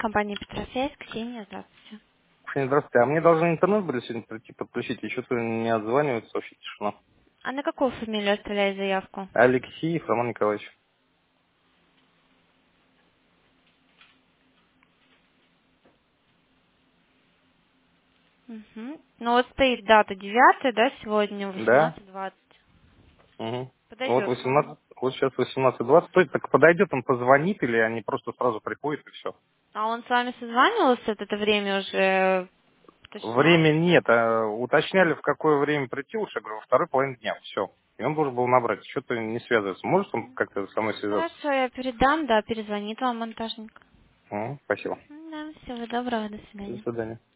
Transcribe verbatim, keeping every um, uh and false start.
Компания Петросвязь, Ксения, здравствуйте. Ксения, здравствуйте. А мне должны интернет были сегодня прийти подключить, и что-то не отзванивается, вообще тишина. А на какую фамилию оставляю заявку? Алексеев Роман Николаевич. Угу. Ну вот стоит дата девятая, да, сегодня Да? восемнадцать двадцать. Угу. Вот Подойдет вам. восемнадцать, вот сейчас восемнадцать двадцать. Стой, так подойдет, он позвонит, или они просто сразу приходят и все? А он с вами созванивался от это время уже уточнял? Время нет, а уточняли, в какое время прийти, уж я говорю, во второй половине дня, все. И он должен был набрать, что-то не связывается. Может он как-то со мной связаться? Хорошо, я передам, да, перезвонит вам монтажник. М, Спасибо. Да, всего доброго, до До свидания. свидания.